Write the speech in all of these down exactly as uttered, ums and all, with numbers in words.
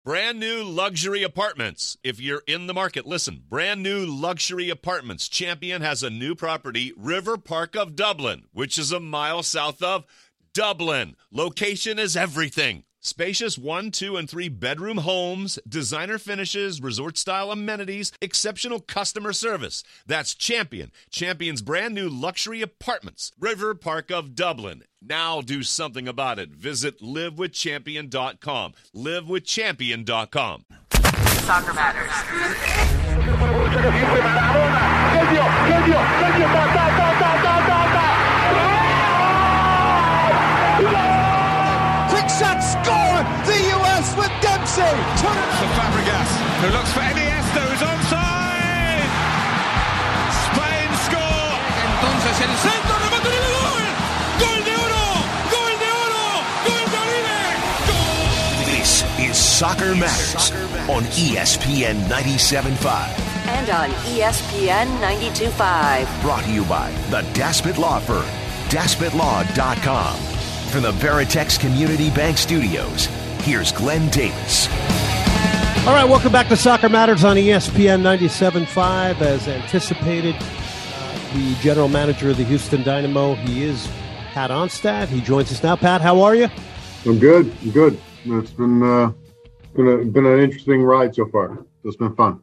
Brand new luxury apartments. If you're in the market, listen. Brand new luxury apartments. Champion has a new property, River Park of Dublin, which is a mile south of Dublin. Location is everything. Spacious one, two, and three bedroom homes, designer finishes, resort-style amenities, exceptional customer service. That's Champion. Champion's brand new luxury apartments, River Park of Dublin. Now do something about it. Visit live with champion dot com. live with champion dot com. Soccer Matters. Quick shot, score! The U S with Dempsey! Turn it for Fabregas, who looks for Iniesta, who's onside! Spain score! Entonces el centro, remate de gol! Gol de oro! Gol de oro! Gol de Oribe! Gol! This is Soccer Matters, Soccer Matters on E S P N ninety-seven point five. And on E S P N ninety-two point five. Brought to you by the Daspit Law Firm, daspit law dot com. From the Veritex Community Bank Studios, here's Glenn Davis. All right, welcome back to Soccer Matters on E S P N ninety-seven point five. As anticipated, uh, the general manager of the Houston Dynamo, he is Pat Onstad. He joins us now. Pat, how are you? I'm good. I'm good. It's been, uh, been, a, been an interesting ride so far. It's been fun.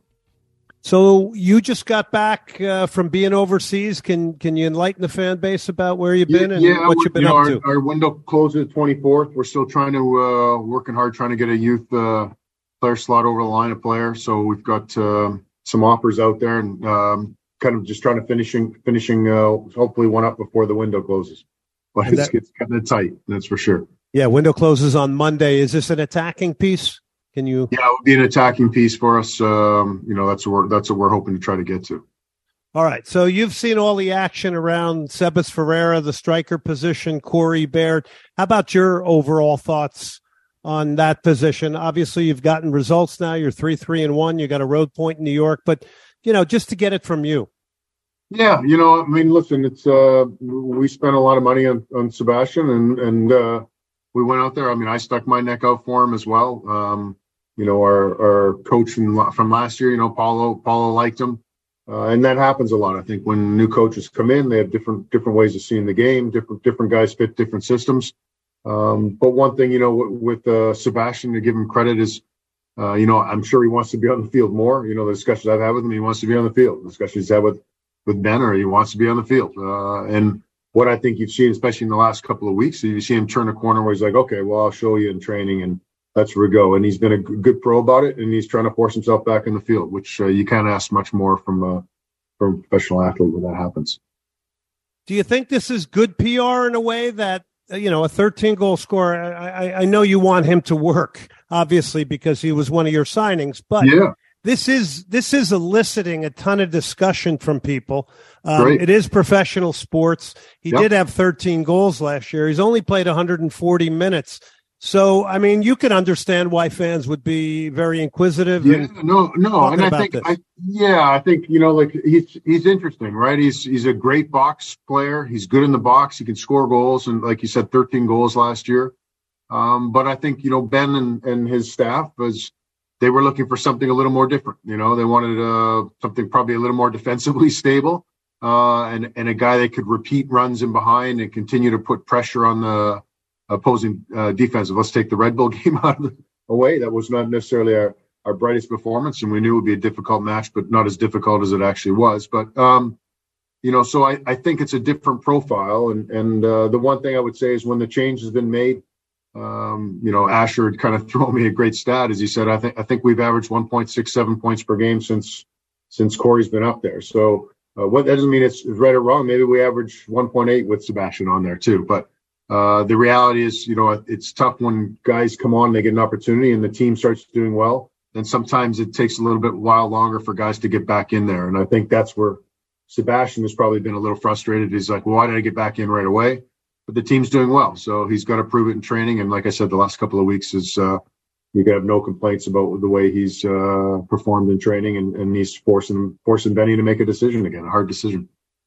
So you just got back uh, from being overseas. Can can you enlighten the fan base about where you've been and yeah, what you've been you know, up our, to? Our window closes the twenty-fourth. We're still trying to uh, working hard trying to get a youth uh, player slot over the line of player. So we've got uh, some offers out there and um, kind of just trying to finishing finishing uh, hopefully one up before the window closes. But it's, that, it's kind of tight. That's for sure. Yeah, window closes on Monday. Is this an attacking piece? Can you? Yeah, it would be an attacking piece for us. Um, you know, that's what we're, that's what we're hoping to try to get to. All right. So you've seen all the action around Sebas Ferreira, the striker position, Corey Baird. How about your overall thoughts on that position? Obviously, you've gotten results now. You're three, three, and one. You got a road point in New York, but you know, just to get it from you. Yeah, you know, I mean, listen, it's uh, we spent a lot of money on, on Sebastian, and and uh, we went out there. I mean, I stuck my neck out for him as well. Um, You know, our, our coach from, from last year, you know, Paulo, Paulo liked him. Uh, and that happens a lot. I think when new coaches come in, they have different, different ways of seeing the game. Different, different guys fit different systems. Um, but one thing, you know, with, with uh, Sebastian, to give him credit is, uh, you know, I'm sure he wants to be on the field more. You know, the discussions I've had with him, he wants to be on the field. The discussions I've had with, with Benner, he wants to be on the field. Uh, and what I think you've seen, especially in the last couple of weeks, you see him turn a corner where he's like, okay, well, I'll show you in training, and that's where we go. And he's been a good pro about it, and he's trying to force himself back in the field, which uh, you can't ask much more from a, from a professional athlete when that happens. Do you think this is good P R in a way that, you know, a thirteen-goal scorer, I, I, I know you want him to work, obviously, because he was one of your signings, but yeah. this is this is eliciting a ton of discussion from people. Um, it is professional sports. He yep. did have thirteen goals last year. He's only played one hundred forty minutes. So, I mean, you can understand why fans would be very inquisitive. Yeah, no, no, and I think, I, yeah, I think you know, like he's he's interesting, right? He's he's a great box player. He's good in the box. He can score goals, and like you said, thirteen goals last year. Um, but I think you know Ben and, and his staff was they were looking for something a little more different. You know, they wanted uh, something probably a little more defensively stable, uh, and and a guy that could repeat runs in behind and continue to put pressure on the opposing uh, defense. Let's take the Red Bull game out of the away. That was not necessarily our, our brightest performance, and we knew it would be a difficult match, but not as difficult as it actually was. But, um, you know, so I, I think it's a different profile. And, and uh, the one thing I would say is when the change has been made, um, you know, Asher had kind of thrown me a great stat, as he said, I think I think we've averaged one point six seven points per game since since Corey's been up there. So uh, what that doesn't mean it's right or wrong. Maybe we average one point eight with Sebastian on there too, but Uh, the reality is, you know, it's tough when guys come on, they get an opportunity and the team starts doing well. Then sometimes it takes a little bit while longer for guys to get back in there. And I think that's where Sebastian has probably been a little frustrated. He's like, well, why did I get back in right away? But the team's doing well. So he's got to prove it in training. And like I said, the last couple of weeks is, uh, you can have no complaints about the way he's, uh, performed in training, and, and he's forcing, forcing Benny to make a decision again, a hard decision.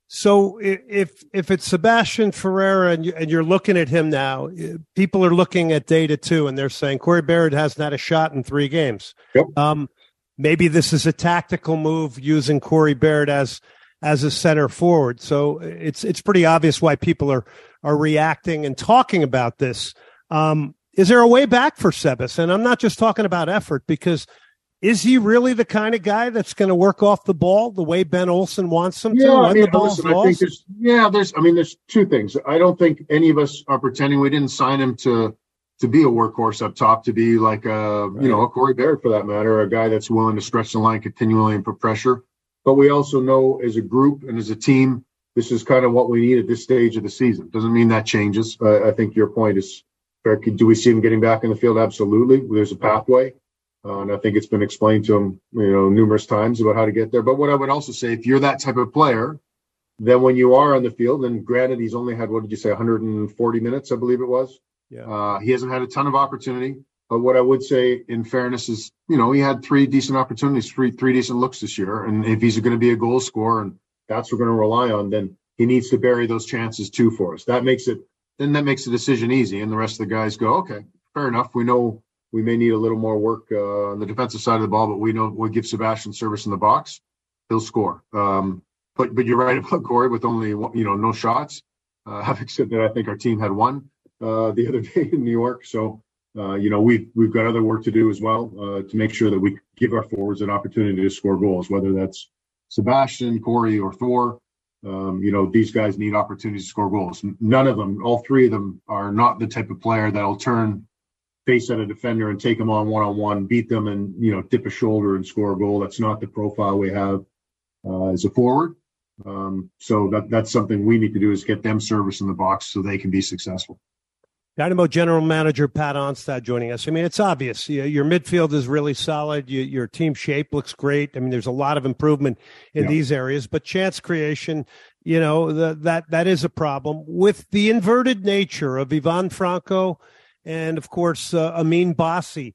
So if if it's Sebastian Ferreira and, you, and you're looking at him now, people are looking at data too, and they're saying Corey Barrett hasn't had a shot in three games. Yep. Um, maybe this is a tactical move using Corey Barrett as as a center forward. So it's it's pretty obvious why people are are reacting and talking about this. Um, is there a way back for Sebas? And I'm not just talking about effort, because is he really the kind of guy that's going to work off the ball the way Ben Olsen wants him to? Yeah, when I mean, the ball's listen, I think there's, yeah, there's, I mean, there's two things. I don't think any of us are pretending we didn't sign him to, to be a workhorse up top, to be like a, right. you know, a Corey Barrett for that matter, a guy that's willing to stretch the line continually and put pressure. But we also know as a group and as a team, this is kind of what we need at this stage of the season. Doesn't mean that changes. Uh, I think your point is fair. Do we see him getting back in the field? Absolutely. There's a pathway. Uh, and I think it's been explained to him, you know, numerous times about how to get there. But what I would also say, if you're that type of player, then when you are on the field, and granted, he's only had, what did you say, one hundred forty minutes, I believe it was. Yeah. Uh, he hasn't had a ton of opportunity. But what I would say, in fairness, is, you know, he had three decent opportunities, three three decent looks this year. And if he's going to be a goal scorer, and that's what we're going to rely on, then he needs to bury those chances too for us. That makes it, then that makes the decision easy. And the rest of the guys go, okay, fair enough. We know we may need a little more work uh, on the defensive side of the ball, but we know we'll give Sebastian service in the box. He'll score. Um, but but you're right about Corey with only, you know, no shots. Uh, having said that, I think our team had one uh, the other day in New York. So, uh, you know, we've, we've got other work to do as well uh, to make sure that we give our forwards an opportunity to score goals, whether that's Sebastian, Corey, or Thor. Um, you know, these guys need opportunities to score goals. None of them, all three of them, are not the type of player that'll turn face at a defender and take them on one-on-one, beat them and, you know, dip a shoulder and score a goal. That's not the profile we have uh, as a forward. Um, so that that's something we need to do, is get them service in the box so they can be successful. Dynamo General Manager Pat Onstad joining us. I mean, it's obvious. Your midfield is really solid. You, your team shape looks great. I mean, there's a lot of improvement in yeah. these areas, but chance creation, you know, the, that that is a problem. With the inverted nature of Ivan Franco and, of course, uh, Amin Bassi,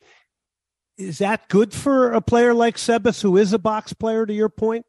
is that good for a player like Sebas, who is a box player, to your point?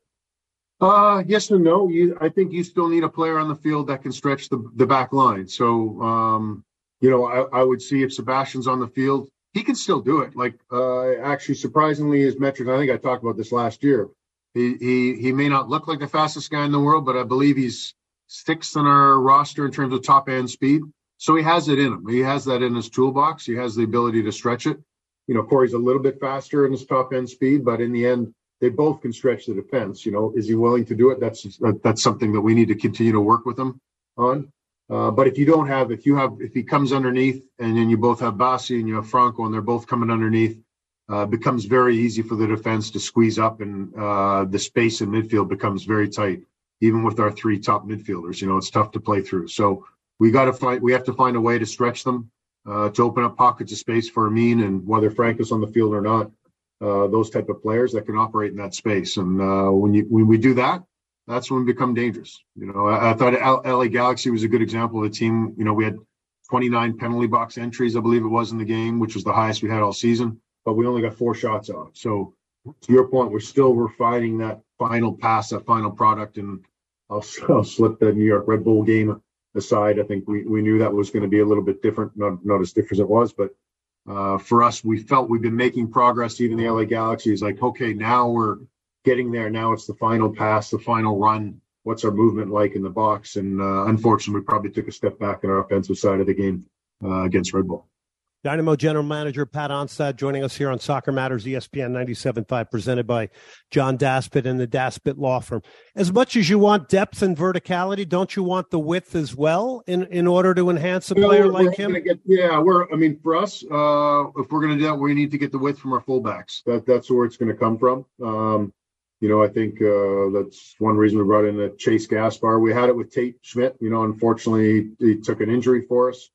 Uh, yes and no. You, I think you still need a player on the field that can stretch the, the back line. So, um, you know, I, I would see if Sebastian's on the field, he can still do it. Like, uh, actually, surprisingly, his metrics, I think I talked about this last year. He, he, he may not look like the fastest guy in the world, but I believe he's sixth on our roster in terms of top end speed. So he has it in him. He has that in his toolbox. He has the ability to stretch it. You know, Corey's a little bit faster in his top end speed, but in the end, they both can stretch the defense. You know, is he willing to do it? That's that, that's something that we need to continue to work with him on. Uh, but if you don't have, if you have, if he comes underneath, and then you both have Bassi and you have Franco, and they're both coming underneath, uh, it becomes very easy for the defense to squeeze up, and uh, the space in midfield becomes very tight. Even with our three top midfielders, you know, it's tough to play through. So we got to find, we have to find a way to stretch them, uh, to open up pockets of space for Amin, and whether Franco's on the field or not, uh, those type of players that can operate in that space. And uh, when you when we do that, that's when we become dangerous. You know, I, I thought L A Galaxy was a good example of a team. You know, we had twenty-nine penalty box entries, I believe it was, in the game, which was the highest we had all season, but we only got four shots off. So to your point, we're still refining that final pass, that final product. And I'll, I'll slip the New York Red Bull game aside. I think we, we knew that was going to be a little bit different, not, not as different as it was, but uh, for us, we felt we've been making progress. Even the L A Galaxy is like, okay, now we're getting there. Now it's the final pass, the final run. What's our movement like in the box? And uh, unfortunately, we probably took a step back in our offensive side of the game uh, against Red Bull. Dynamo General Manager Pat Onstad joining us here on Soccer Matters, E S P N ninety-seven point five, presented by John Daspit and the Daspit Law Firm. As much as you want depth and verticality, don't you want the width as well in, in order to enhance a player we're, like we're him? Get, yeah, we're. I mean, for us, uh, if we're going to do that, we need to get the width from our fullbacks. That that's where it's going to come from. Um, you know, I think uh, that's one reason we brought in a Chase Gaspar. We had it with Tate Schmidt. You know, unfortunately, he took an injury for us.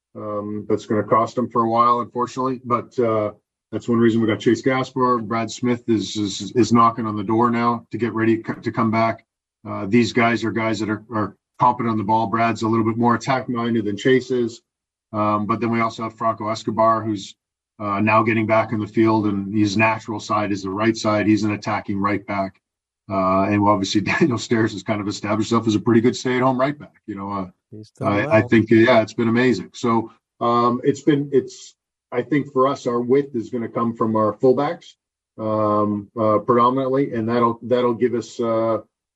Um, that's going to cost him for a while, unfortunately. But uh, that's one reason we got Chase Gaspar. Brad Smith is, is is knocking on the door now to get ready to come back. Uh, these guys are guys that are, are competent on the ball. Brad's a little bit more attack-minded than Chase is. Um, but then we also have Franco Escobar, who's uh, now getting back in the field, and his natural side is the right side. He's an attacking right back. Uh, and obviously Daniel Stairs has kind of established himself as a pretty good stay-at-home right back. You know, uh, I, well. I think, yeah, it's been amazing. So um, it's been, it's, I think for us, our width is going to come from our fullbacks um, uh, predominantly, and that'll, that'll give us uh,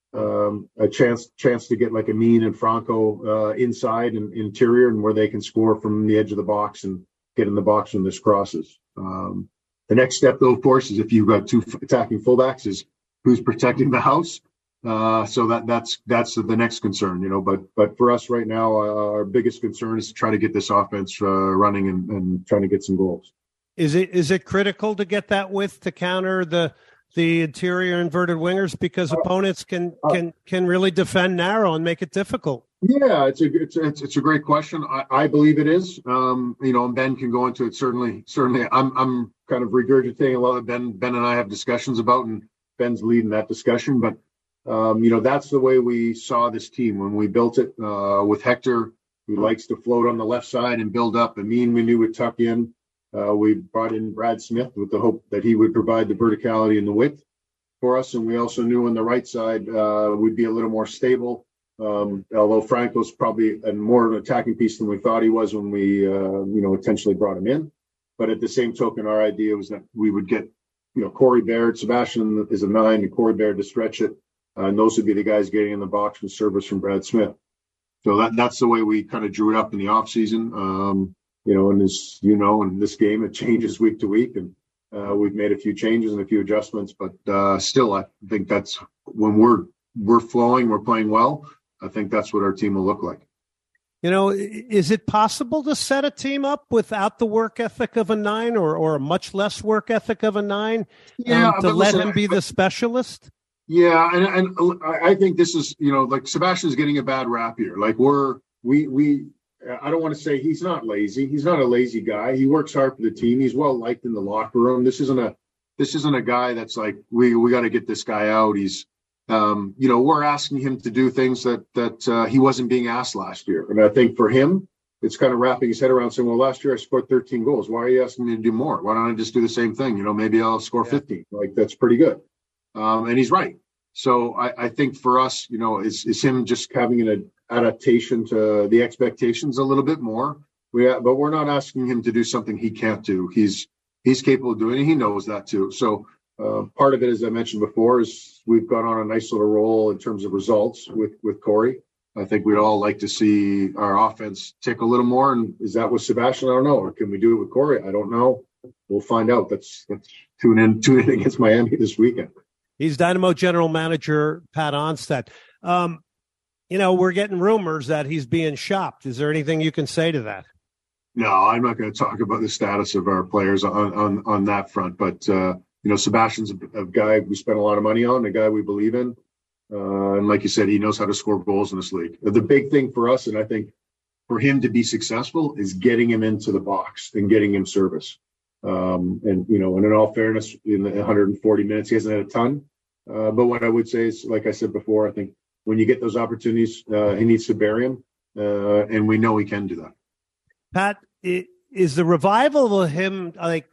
um, a chance, chance to get like Amin and Franco uh, inside and interior, and where they can score from the edge of the box and get in the box when there's crosses. Um, the next step, though, of course, is if you've got two attacking fullbacks, is who's protecting the house. Uh, so that that's that's the next concern, you know. But but for us right now, uh, our biggest concern is to try to get this offense uh, running and, and trying to get some goals. Is it is it critical to get that width to counter the the interior inverted wingers, because uh, opponents can uh, can can really defend narrow and make it difficult? Yeah, it's a it's it's, it's a great question. I, I believe it is. Um, you know, and Ben can go into it. Certainly, certainly. I'm I'm kind of regurgitating a lot of Ben Ben and I have discussions about, and Ben's leading that discussion. But um, you know, that's the way we saw this team when we built it uh, with Hector, who likes to float on the left side and build up. Amin, we knew would tuck in. Uh, we brought in Brad Smith with the hope that he would provide the verticality and the width for us. And we also knew on the right side uh, we'd be a little more stable. Um, although Franco's probably a more of an attacking piece than we thought he was when we, uh, you know, intentionally brought him in. But at the same token, our idea was that we would get, you know, Corey Baird, Sebastian is a nine, and Corey Baird to stretch it. Uh, and those would be the guys getting in the box with service from Brad Smith. So that that's the way we kind of drew it up in the offseason. Um, you know, and as you know, in this game, it changes week to week. And uh, we've made a few changes and a few adjustments. But uh, still, I think that's when we're we're flowing, we're playing well. I think that's what our team will look like. You know, is it possible to set a team up without the work ethic of a nine, or, or a much less work ethic of a nine, yeah, um, to let listen, him be the specialist? Yeah, and, and I think this is, you know, like Sebastian's getting a bad rap here. Like we're, we, we, I don't want to say he's not lazy. He's not a lazy guy. He works hard for the team. He's well liked in the locker room. This isn't a, this isn't a guy that's like, we, we got to get this guy out. He's, Um, you know, we're asking him to do things that that uh, he wasn't being asked last year. And I think for him, it's kind of wrapping his head around saying, well, last year I scored thirteen goals. Why are you asking me to do more? Why don't I just do the same thing? You know, maybe I'll score yeah. fifteen. Like, that's pretty good. Um, and he's right. So I, I think for us, you know, it's, it's him just having an adaptation to the expectations a little bit more. We, but we're not asking him to do something he can't do. He's he's capable of doing it. He knows that too. So Uh, part of it, as I mentioned before, is we've gone on a nice little roll in terms of results with, with Corey. I think we'd all like to see our offense tick a little more. And is that with Sebastian? I don't know. Or can we do it with Corey? I don't know. We'll find out. Let's, let's tune in, tune in against Miami this weekend. He's Dynamo general manager Pat Onstad. Um, you know, we're getting rumors that he's being shopped. Is there anything you can say to that? No, I'm not going to talk about the status of our players on, on, on that front, but, uh, you know, Sebastian's a, a guy we spent a lot of money on, a guy we believe in. Uh, and like you said, he knows how to score goals in this league. The big thing for us, and I think for him to be successful, is getting him into the box and getting him service. Um, and, you know, and in all fairness, in the one hundred forty minutes, he hasn't had a ton. Uh, but what I would say is, like I said before, I think when you get those opportunities, uh, he needs to bury him. Uh, and we know he can do that. Pat, is the revival of him, like,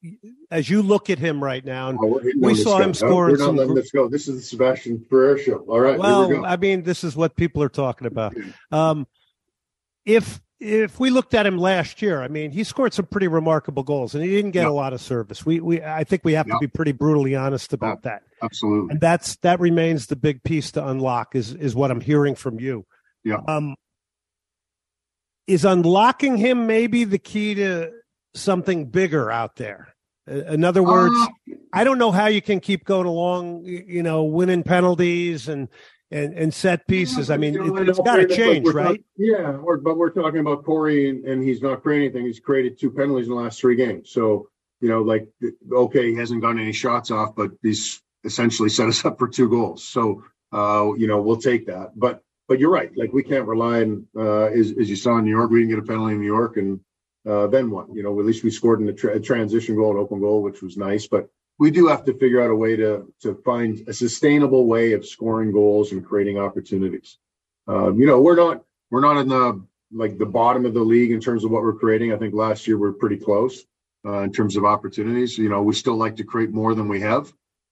as you look at him right now, and oh, we saw him scoring no, we're not some. Letting this go. This is the Sebastian Ferrer show. All right. Well, here we go. I mean, this is what people are talking about. Um, if if we looked at him last year, I mean, he scored some pretty remarkable goals, and he didn't get yeah. a lot of service. We we I think we have yeah. to be pretty brutally honest about yeah, that. Absolutely. And that's that remains the big piece to unlock. Is is what I'm hearing from you. Yeah. Um. Is unlocking him maybe the key to something bigger out there? In other words, uh, I don't know how you can keep going along, you know, winning penalties and and, and set pieces. I mean, it, it's got to change, like right? Talk, yeah, or, but we're talking about Corey, and, and he's not creating anything. He's created two penalties in the last three games. So, you know, like, okay, he hasn't gotten any shots off, but he's essentially set us up for two goals. So, uh, you know, we'll take that. But but you're right. Like, we can't rely on, uh, as, as you saw in New York, we didn't get a penalty in New York, and Uh, then what? You know, at least we scored in a, tra- a transition goal, an open goal, which was nice. But we do have to figure out a way to to find a sustainable way of scoring goals and creating opportunities. Um, you know, we're not we're not in the like the bottom of the league in terms of what we're creating. I think last year we we're pretty close uh, in terms of opportunities. You know, we still like to create more than we have.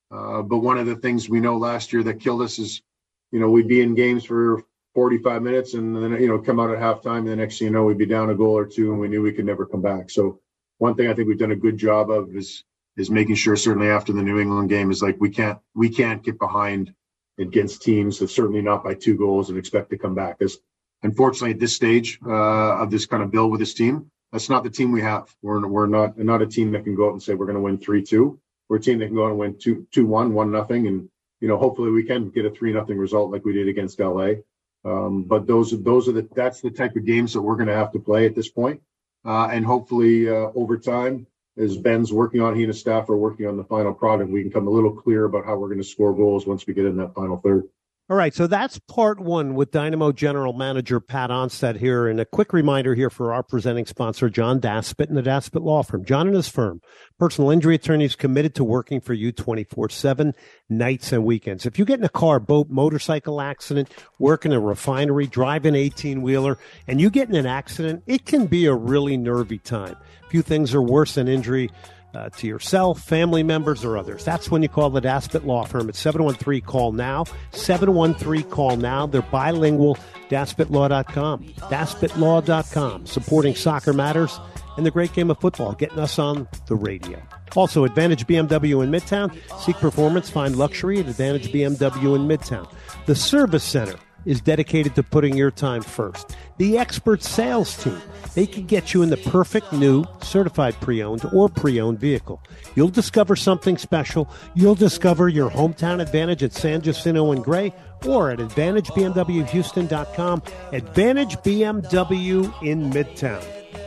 Uh, but one of the things we know last year that killed us is, you know, we'd be in games for forty-five minutes and then, you know, come out at halftime. And the next thing you know, we'd be down a goal or two and we knew we could never come back. So one thing I think we've done a good job of is, is making sure, certainly after the New England game, is like, we can't, we can't get behind against teams that certainly not by two goals and expect to come back. Because unfortunately at this stage uh, of this kind of build with this team, that's not the team we have. We're, we're not, not a team that can go out and say, we're going to win three two. We're a team that can go out and win two, two, one, one, nothing. And, you know, hopefully we can get a three, nothing result like we did against L A. Um, but those are, those are the, that's the type of games that we're going to have to play at this point. Uh, and hopefully uh, over time, as Ben's working on, he and his staff are working on the final product, we can come a little clear about how we're going to score goals once we get in that final third. All right, so that's part one with Dynamo General Manager Pat Onstad here. And a quick reminder here for our presenting sponsor, John Daspit and the Daspit Law Firm. John and his firm, personal injury attorneys committed to working for you twenty-four seven, nights and weekends. If you get in a car, boat, motorcycle accident, work in a refinery, drive an eighteen-wheeler, and you get in an accident, it can be a really nervy time. Few things are worse than injury Uh, to yourself, family members, or others. That's when you call the Daspit Law Firm at seven one three, call now, seven one three, call now. They're bilingual, daspit law dot com, daspit law dot com, supporting Soccer Matters and the great game of football, getting us on the radio. Also, Advantage B M W in Midtown. Seek performance, find luxury at Advantage B M W in Midtown. The Service Center is dedicated to putting your time first. The expert sales team, they can get you in the perfect new certified pre-owned or pre-owned vehicle. You'll discover something special. You'll discover your hometown advantage at San Jacinto and Gray or at advantage b m w houston dot com. Advantage B M W in Midtown.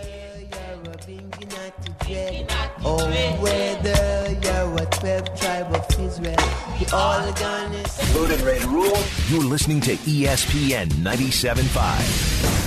Oh, whether you're a twelve tribe of Israel, all gonna load and ready to rule. You're listening to E S P N ninety-seven point five.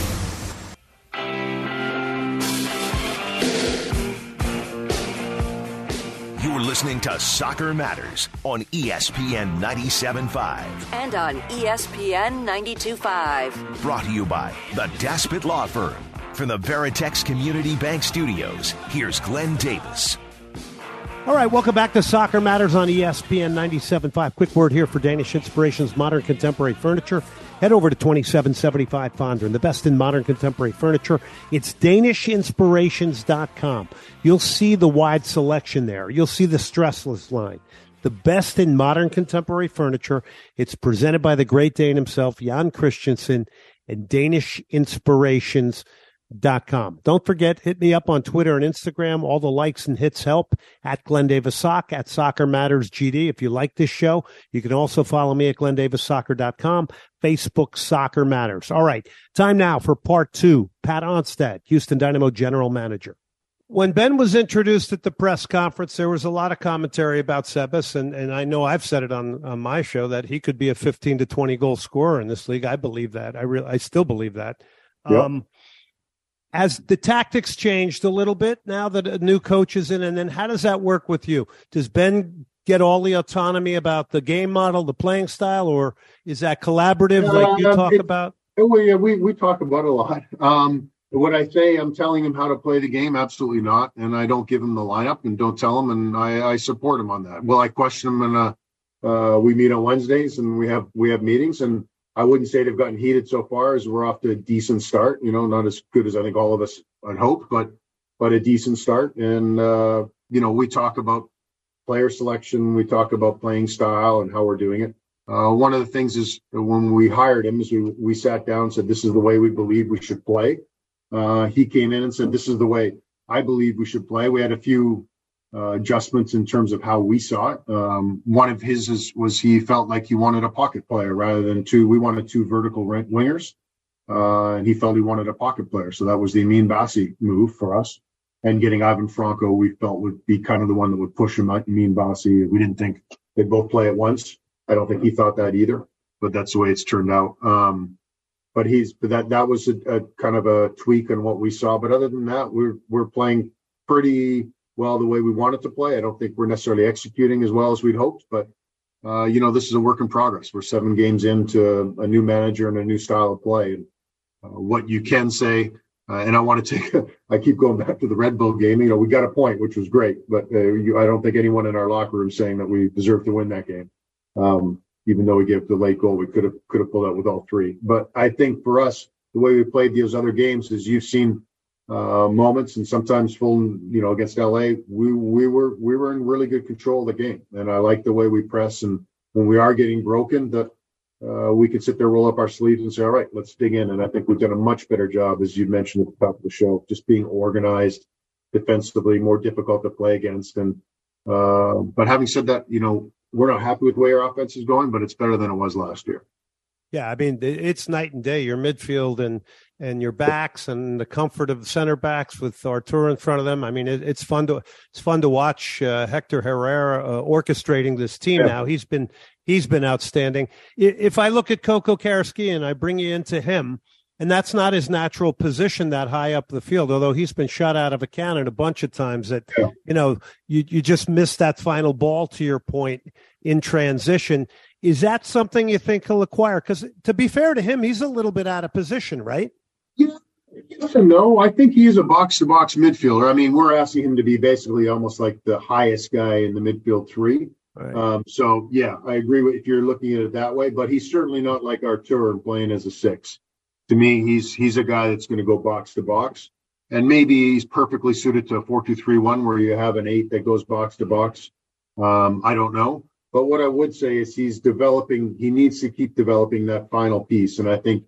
You're listening to Soccer Matters on E S P N ninety-seven point five. And on E S P N ninety-two point five. Brought to you by the Daspit Law Firm. From the Veritex Community Bank Studios, here's Glenn Davis. All right, welcome back to Soccer Matters on E S P N ninety-seven point five. Quick word here for Danish Inspirations Modern Contemporary Furniture. Head over to twenty-seven seventy-five Fondren, the best in modern contemporary furniture. It's danish inspirations dot com. You'll see the wide selection there. You'll see the stressless line. The best in modern contemporary furniture. It's presented by the great Dane himself, Jan Christensen, and danish inspirations dot com. Don't forget, hit me up on Twitter and Instagram. All the likes and hits help. At Glenn Davis Sock, at Soccer Matters G D. If you like this show, you can also follow me at glenn davis soccer dot com. Facebook Soccer Matters. All right, time now for part two. Pat Onstad, Houston Dynamo General Manager. When Ben was introduced at the press conference, there was a lot of commentary about Sebas, and, and I know I've said it on, on my show that he could be a fifteen to twenty goal scorer in this league. I believe that. I really, I still believe that. Yep. Um, Has the tactics changed a little bit now that a new coach is in? And then how does that work with you? Does Ben get all the autonomy about the game model, the playing style, or is that collaborative like you talk it, about? We, we, we talk about it a lot. Um, would I say I'm telling him how to play the game? Absolutely not. And I don't give him the lineup and don't tell him, and I, I support him on that. Well, I question him, and uh, uh, we meet on Wednesdays, and we have we have meetings, and I wouldn't say they've gotten heated so far, as we're off to a decent start. You know, not as good as I think all of us had hoped, but but a decent start. And uh, you know, we talk about player selection, we talk about playing style and how we're doing it. Uh, one of the things is when we hired him, is we we sat down and said, "This is the way we believe we should play." Uh, he came in and said, "This is the way I believe we should play." We had a few uh, adjustments in terms of how we saw it. Um, one of his is, was he felt like he wanted a pocket player rather than two. We wanted two vertical wingers, uh, and he felt he wanted a pocket player. So that was the Amin Bassi move for us. And getting Ivan Franco, we felt would be kind of the one that would push him out. Amin Bassi, we didn't think they'd both play at once. I don't think he thought that either, but that's the way it's turned out. Um, but he's but that that was a, a kind of a tweak on what we saw. But other than that, we're we're playing pretty well the way we wanted to play. I don't think we're necessarily executing as well as we'd hoped, but uh, you know, this is a work in progress. We're seven games into a new manager and a new style of play. And uh, what you can say Uh, and I want to take, a, I keep going back to the Red Bull game. You know, we got a point, which was great, but uh, you, I don't think anyone in our locker room saying that we deserved to win that game. Um, even though we gave the late goal, we could have could have pulled out with all three. But I think for us, the way we played those other games is you've seen uh, moments, and sometimes full, you know, against L A, we we were we were in really good control of the game, and I like the way we press. And when we are getting broken, that uh, we can sit there, roll up our sleeves, and say, all right, let's dig in. And I think we've done a much better job, as you mentioned at the top of the show, just being organized defensively, more difficult to play against. And uh, but having said that, you know, we're not happy with the way our offense is going, but it's better than it was last year. Yeah, I mean, it's night and day. Your midfield and and your backs and the comfort of the center backs with Arturo in front of them. I mean, it, it's fun to it's fun to watch uh, Hector Herrera uh, orchestrating this team yeah. now. He's been he's been outstanding. If I look at Coco Karaskian, I bring you into him, and that's not his natural position that high up the field, although he's been shot out of a cannon a bunch of times that, yeah. you know, you, you just missed that final ball, to your point, in transition. Is that something you think he'll acquire? Because to be fair to him, he's a little bit out of position, right? Yeah, yes and no. I think he is a box-to-box midfielder. I mean, we're asking him to be basically almost like the highest guy in the midfield three. Right. Um, so, yeah, I agree with if you're looking at it that way. But he's certainly not like Arturo playing as a six. To me, he's he's a guy that's going to go box-to-box. And maybe he's perfectly suited to a four two three one where you have an eight that goes box-to-box. Um, I don't know. But what I would say is he's developing, he needs to keep developing that final piece. And I think,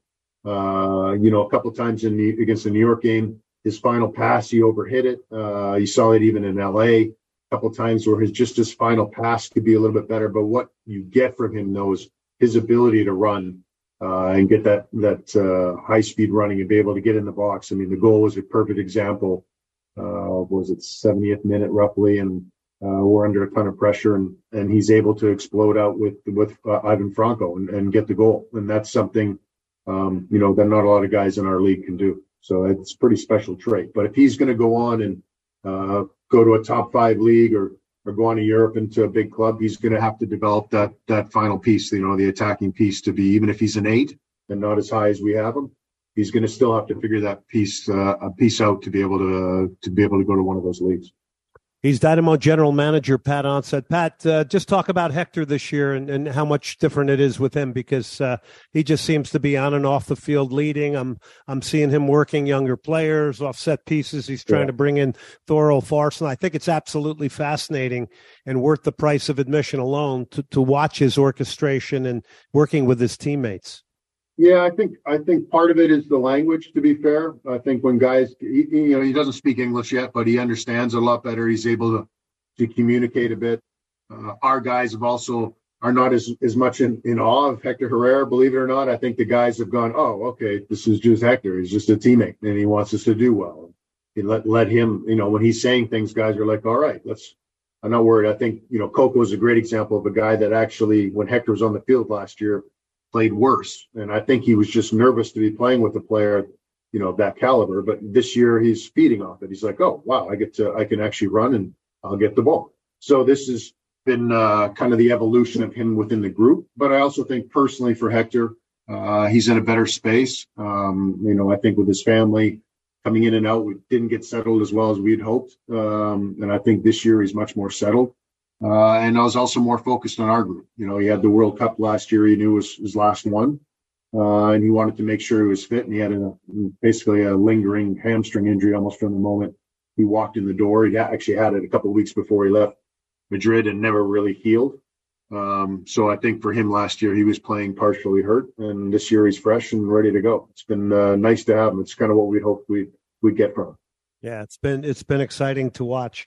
uh, you know, a couple of times in the, against the New York game, his final pass, he overhit it. Uh, you saw it even in L A, a couple of times where his just his final pass could be a little bit better. But what you get from him, though, is his ability to run uh, and get that, that uh, high-speed running and be able to get in the box. I mean, the goal was a perfect example. Uh, was it seventieth minute roughly? And Uh, we're under a ton of pressure, and, and he's able to explode out with with uh, Ivan Franco and, and get the goal. And that's something, um, you know, that not a lot of guys in our league can do. So it's a pretty special trait. But if he's going to go on and uh, go to a top five league or or go on to Europe into a big club, he's going to have to develop that that final piece, you know, the attacking piece to be, even if he's an eight and not as high as we have him, he's going to still have to figure that piece uh, a piece out to be able to uh, to be able to go to one of those leagues. He's Dynamo General Manager Pat Onset. Pat, uh, just talk about Hector this year and, and how much different it is with him, because uh, he just seems to be on and off the field leading. I'm I'm seeing him working younger players off set pieces. He's trying yeah. to bring in Thorol Farson. I think it's absolutely fascinating and worth the price of admission alone to, to watch his orchestration and working with his teammates. Yeah, I think I think part of it is the language, to be fair. I think when guys, he, you know, he doesn't speak English yet, but he understands a lot better. He's able to, to communicate a bit. Uh, our guys have also are not as, as much in, in awe of Hector Herrera, believe it or not. I think the guys have gone, oh, okay, this is just Hector. He's just a teammate, and he wants us to do well. He let, let him, you know, when he's saying things, guys are like, all right, let's, I'm not worried. I think, you know, Coco is a great example of a guy that actually, when Hector was on the field last year, played worse. And I think he was just nervous to be playing with a player, you know, of that caliber. But this year he's feeding off it. He's like, oh, wow, I get to, I can actually run and I'll get the ball. So this has been uh, kind of the evolution of him within the group. But I also think personally for Hector, uh, he's in a better space. Um, you know, I think with his family coming in and out, we didn't get settled as well as we'd hoped. Um, and I think this year he's much more settled. Uh, and I was also more focused on our group. You know, he had the World Cup last year. He knew it was his last one. Uh, and he wanted to make sure he was fit. And he had a, basically a lingering hamstring injury almost from the moment he walked in the door. He actually had it a couple of weeks before he left Madrid and never really healed. Um, so I think for him last year, he was playing partially hurt. And this year he's fresh and ready to go. It's been uh, nice to have him. It's kind of what we hoped we'd, we'd get from him. Yeah, it's been it's been exciting to watch.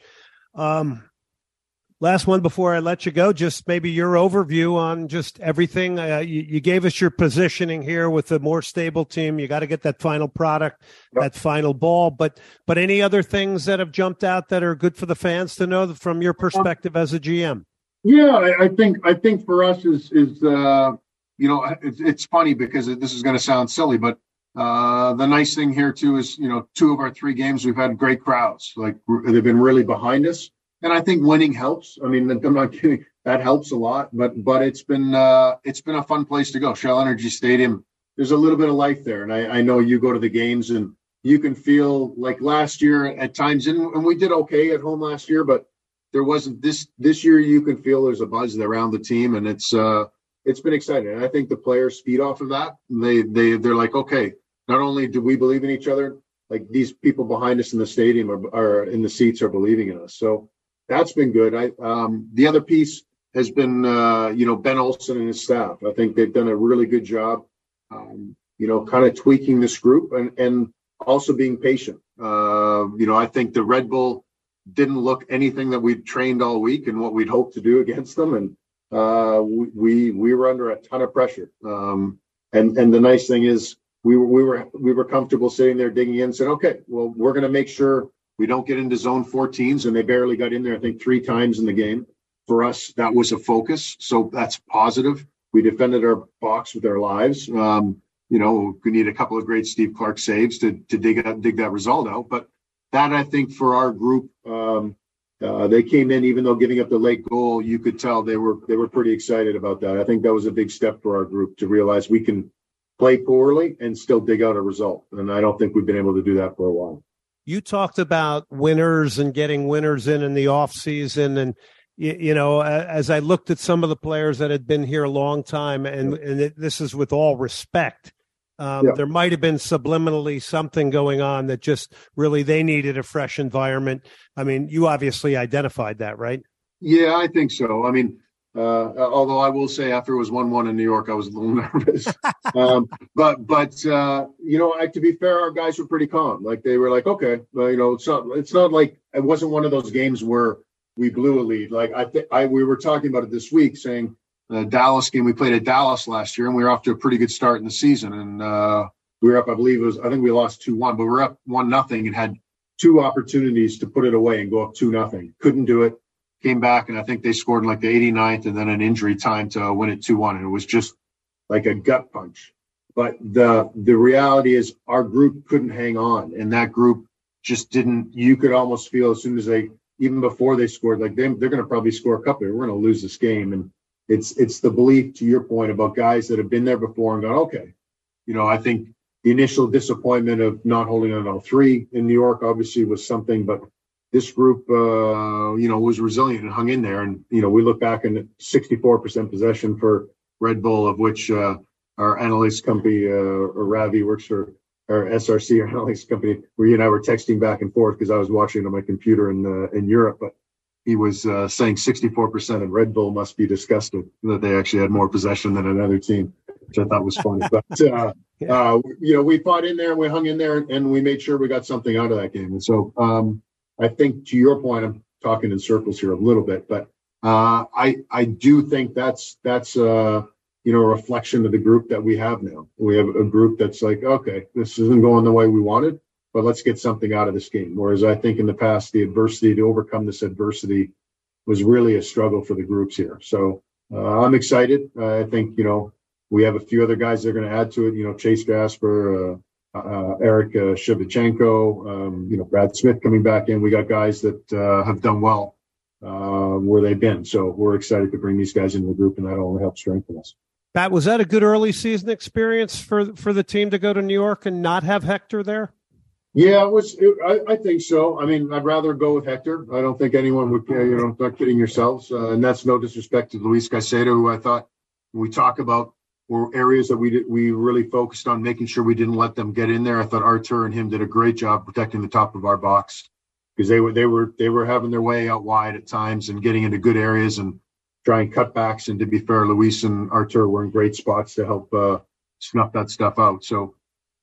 Um Last one before I let you go, just maybe your overview on just everything. Uh, you, you gave us your positioning here with a more stable team. You got to get that final product, yep. that final ball. But but any other things that have jumped out that are good for the fans to know from your perspective as a G M? Yeah, I, I think I think for us is is uh, you know it's, it's funny because this is going to sound silly, but uh, the nice thing here too is you know two of our three games we've had great crowds. Like they've been really behind us. And I think winning helps. I mean, I'm not kidding. That helps a lot. But but it's been uh, it's been a fun place to go. Shell Energy Stadium. There's a little bit of life there, and I, I know you go to the games, and you can feel like last year at times, and, and we did okay at home last year, but there wasn't this this year. You can feel there's a buzz around the team, and it's uh, it's been exciting. And I think the players feed off of that. They they they're like, okay, not only do we believe in each other, like these people behind us in the stadium are, are in the seats are believing in us. So that's been good. I um, the other piece has been uh, you know Ben Olsen and his staff. I think they've done a really good job. Um, you know, kind of tweaking this group and and also being patient. Uh, you know, I think the Red Bull didn't look anything that we'd trained all week and what we'd hoped to do against them. And uh, we we were under a ton of pressure. Um, and and the nice thing is we were we were we were comfortable sitting there digging in and saying, okay, well, we're going to make sure we don't get into zone fourteens. And they barely got in there, I think, three times in the game. For us, that was a focus. So that's positive. We defended our box with our lives. Um, you know, we need a couple of great Steve Clark saves to to dig out, dig that result out. But that, I think, for our group, um, uh, they came in, even though giving up the late goal, you could tell they were they were pretty excited about that. I think that was a big step for our group to realize we can play poorly and still dig out a result. And I don't think we've been able to do that for a while. You talked about winners and getting winners in in the off season, and you, you know, as I looked at some of the players that had been here a long time, and and it, this is with all respect. Um, yeah. There might have been subliminally something going on that just really they needed a fresh environment. I mean, you obviously identified that, right? Yeah, I think so. I mean, uh, although I will say after it was one one in New York, I was a little nervous. um, but, but uh, you know, I, to be fair, our guys were pretty calm. Like they were like, okay, well, you know, it's not, it's not like it wasn't one of those games where we blew a lead. Like I think I we were talking about it this week saying, The Dallas game, we played at Dallas last year, and we were off to a pretty good start in the season. And uh, we were up, I believe it was, I think we lost two one, but we were up one nothing and had two opportunities to put it away and go up two nothing. Couldn't do it. Came back, and I think they scored in like the eighty-ninth and then an injury time to win it two one. And it was just like a gut punch. But the the reality is our group couldn't hang on, and that group just didn't. You could almost feel as soon as they, even before they scored, like they, they're going to probably score a couple. We're going to lose this game. And It's it's the belief, to your point, about guys that have been there before and gone, okay. You know, I think the initial disappointment of not holding on all three in New York obviously was something, but this group, uh, you know, was resilient and hung in there. And, you know, we look back and sixty-four percent possession for Red Bull, of which uh, our analytics company, uh, or Ravi works for, our S R C, our analytics company, where you and I were texting back and forth because I was watching it on my computer in uh, in Europe. But he was uh, saying sixty-four percent of Red Bull must be disgusted that they actually had more possession than another team, which I thought was funny. But, uh, uh, you know, we fought in there, we hung in there, and we made sure we got something out of that game. And so um, I think, to your point, I'm talking in circles here a little bit, but uh, I I do think that's, that's uh, you know, a reflection of the group that we have now. We have a group that's like, okay, this isn't going the way we wanted, but let's get something out of this game. Whereas I think in the past, the adversity, to overcome this adversity was really a struggle for the groups here. So uh, I'm excited. Uh, I think, you know, we have a few other guys that are going to add to it. You know, Chase Gasper, uh, uh, Eric uh, Shevchenko, um, you know, Brad Smith coming back in. We got guys that uh, have done well uh, where they've been. So we're excited to bring these guys into the group, and that'll only help strengthen us. Pat, was that a good early season experience for, for the team to go to New York and not have Hector there? Yeah, it was. It, I, I think so. I mean, I'd rather go with Hector. I don't think anyone would, you know, not kidding yourselves. Uh, and that's no disrespect to Luis Caicedo, who I thought when we talk about were areas that we did, we really focused on making sure we didn't let them get in there. I thought Artur and him did a great job protecting the top of our box, because they were they were they were having their way out wide at times and getting into good areas and trying cutbacks. And to be fair, Luis and Artur were in great spots to help uh, snuff that stuff out. So.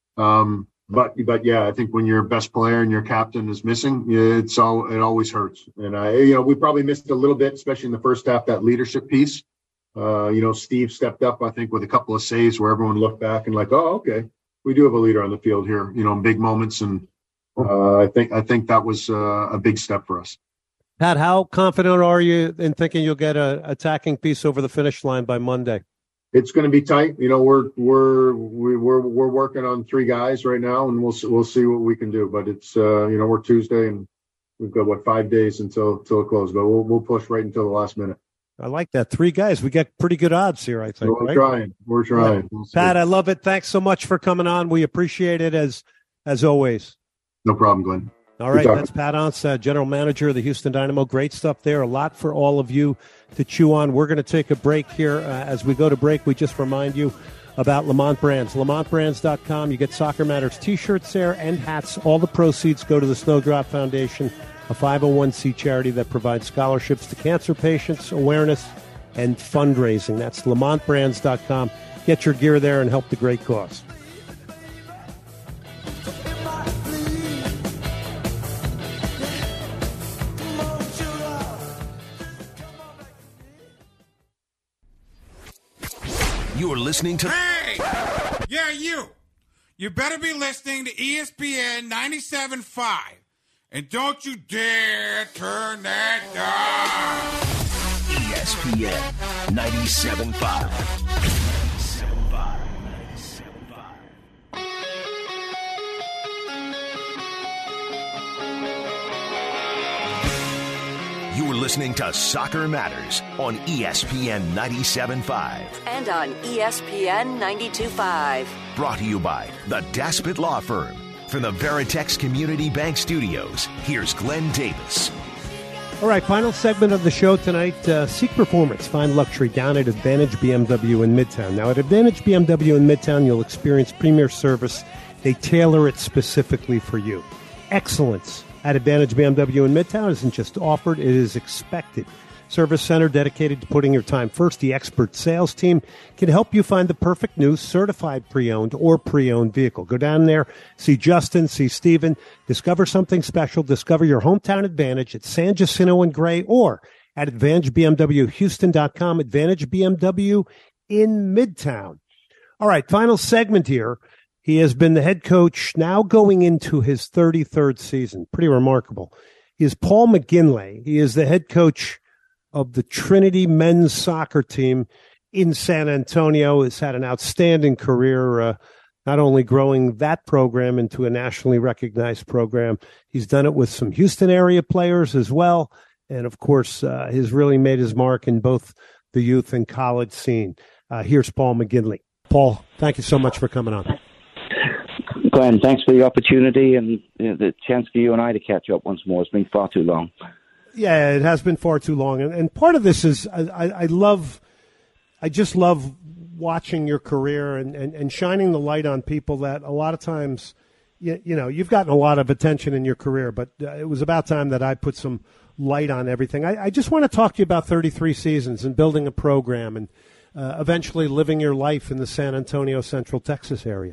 Um, But, but yeah, I think when your best player and your captain is missing, it's all, it always hurts. And I, you know, we probably missed a little bit, especially in the first half, that leadership piece. Uh, you know, Steve stepped up, I think, with a couple of saves where everyone looked back and like, oh, okay, we do have a leader on the field here, you know, in big moments. And uh, I think, I think that was uh, a big step for us. Pat, how confident are you in thinking you'll get a attacking piece over the finish line by Monday? It's going to be tight. You know, we're we're we're we're working on three guys right now, and we'll we'll see what we can do. But it's uh, you know, we're Tuesday, and we've got what five days until until it closes. But we'll we'll push right until the last minute. I like that. Three guys. We got pretty good odds here, I think. We're right? trying. We're trying. Yeah. We'll Pat, I love it. Thanks so much for coming on. We appreciate it as as always. No problem, Glenn. All right, that's Pat Once, uh, general manager of the Houston Dynamo. Great stuff there. A lot for all of you to chew on. We're going to take a break here. Uh, as we go to break, we just remind you about Lamont Brands. Lamont Brands dot com. You get Soccer Matters T-shirts there and hats. All the proceeds go to the Snowdrop Foundation, a five oh one c charity that provides scholarships to cancer patients, awareness, and fundraising. That's Lamont Brands dot com. Get your gear there and help the great cause. You're listening to... Hey! Yeah, you! You better be listening to E S P N ninety-seven point five. And don't you dare turn that down! E S P N ninety-seven point five. You're listening to Soccer Matters on E S P N ninety-seven point five. And on E S P N ninety-two point five. Brought to you by the Daspit Law Firm. From the Veritex Community Bank Studios, here's Glenn Davis. All right, final segment of the show tonight. Uh, seek performance. Find luxury down at Advantage B M W in Midtown. Now, at Advantage B M W in Midtown, you'll experience premier service. They tailor it specifically for you. Excellence at Advantage B M W in Midtown isn't just offered, it is expected. Service center dedicated to putting your time first. The expert sales team can help you find the perfect new certified pre-owned or pre-owned vehicle. Go down there, see Justin, see Steven, discover something special, discover your hometown advantage at San Jacinto and Gray or at Advantage B M W Houston dot com, Advantage B M W in Midtown. All right, final segment here. He has been the head coach now going into his thirty-third season. Pretty remarkable. He is Paul McGinley. He is the head coach of the Trinity men's soccer team in San Antonio. Has had an outstanding career, uh, not only growing that program into a nationally recognized program, he's done it with some Houston area players as well. And, of course, uh, he's really made his mark in both the youth and college scene. Uh, here's Paul McGinley. Paul, thank you so much for coming on. Glenn, thanks for the opportunity and you know, the chance for you and I to catch up once more. It's been far too long. Yeah, it has been far too long. And, and part of this is I, I love, I just love watching your career and, and, and shining the light on people that a lot of times, you, you know, you've gotten a lot of attention in your career, but uh, it was about time that I put some light on everything. I, I just want to talk to you about thirty-three seasons and building a program and uh, eventually living your life in the San Antonio, Central Texas area.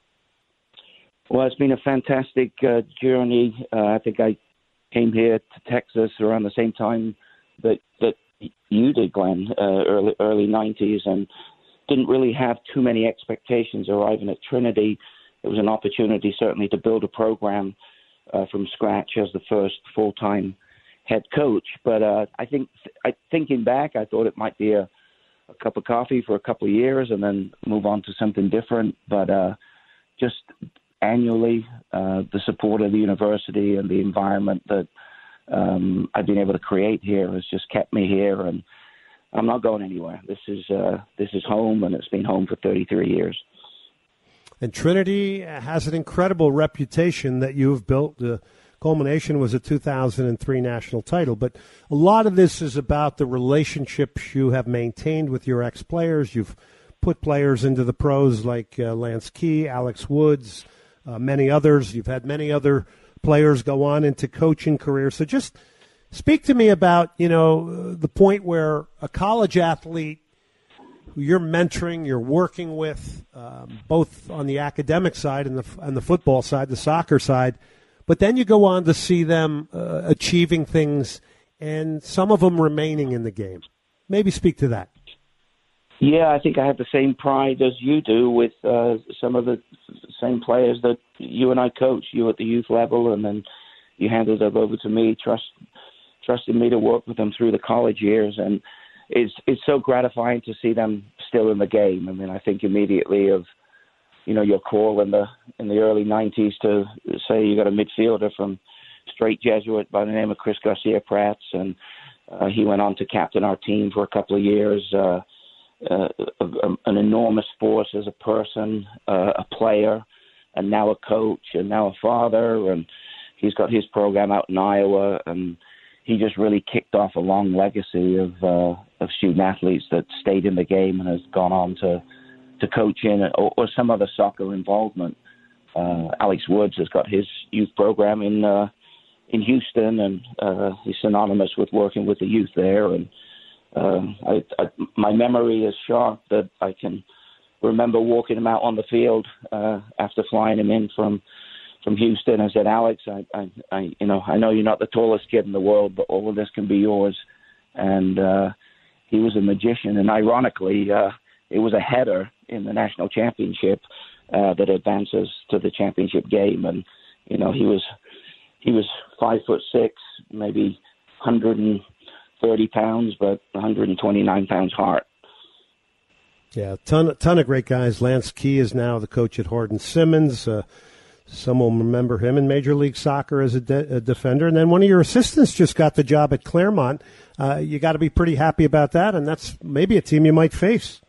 Well, it's been a fantastic uh, journey. Uh, I think I came here to Texas around the same time that that you did, Glenn, uh, early early nineties, and didn't really have too many expectations arriving at Trinity. It was an opportunity, certainly, to build a program uh, from scratch as the first full-time head coach. But uh, I think, I, thinking back, I thought it might be a, a cup of coffee for a couple of years and then move on to something different. But uh, just annually, uh, the support of the university and the environment that um, I've been able to create here has just kept me here, and I'm not going anywhere. This is uh, this is home, and it's been home for thirty-three years. And Trinity has an incredible reputation that you have built. The culmination was a two thousand three national title, but a lot of this is about the relationships you have maintained with your ex-players. You've put players into the pros like uh, Lance Key, Alex Woods, Uh, many others. You've had many other players go on into coaching careers. So just speak to me about, you know, the point where a college athlete who you're mentoring, you're working with, um, both on the academic side and the, and the football side, the soccer side, but then you go on to see them uh, achieving things and some of them remaining in the game. Maybe speak to that. Yeah, I think I have the same pride as you do with uh, some of the same players that you and I coach, you at the youth level, and then you handed them over to me, trust, trusting me to work with them through the college years. And it's it's so gratifying to see them still in the game. I mean, I think immediately of, you know, your call in the in the early nineties to say you got a midfielder from straight Jesuit by the name of Chris Garcia-Prats, and uh, he went on to captain our team for a couple of years. Uh, Uh, an enormous force as a person, uh, a player, and now a coach and now a father, and he's got his program out in Iowa, and he just really kicked off a long legacy of uh, of student athletes that stayed in the game and has gone on to to coaching or, or some other soccer involvement. Uh, Alex Woods has got his youth program in uh, in Houston, and uh, he's synonymous with working with the youth there. And uh, I, I, my memory is sharp that I can remember walking him out on the field uh, after flying him in from from Houston. I said, Alex, I, I, I, you know, I know you're not the tallest kid in the world, but all of this can be yours. And uh, he was a magician, and ironically, uh, it was a header in the national championship uh, that advances to the championship game. And, you know, he was he was five foot six, maybe one hundred thirty pounds, but one hundred twenty-nine pounds hard. Yeah, ton, ton of great guys. Lance Key is now the coach at Hardin Simmons. Uh, some will remember him in Major League Soccer as a, de- a defender. And then one of your assistants just got the job at Claremont. Uh, you got to be pretty happy about that, and that's maybe a team you might face.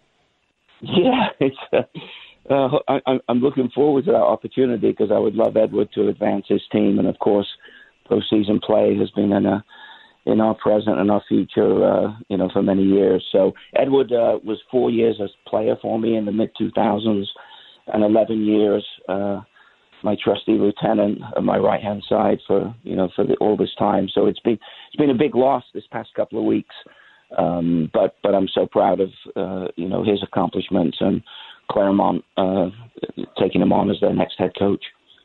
Yeah, it's. Uh, uh, I, I'm looking forward to that opportunity because I would love Edward to advance his team, and of course, postseason play has been in a in our present and our future, uh, you know, for many years. So Edward uh, was four years as player for me in the mid two thousands, and eleven years uh, my trusty lieutenant on my right hand side for you know for the, all this time. So it's been it's been a big loss this past couple of weeks. Um, but but I'm so proud of uh, you know his accomplishments and Claremont uh, taking him on as their next head coach.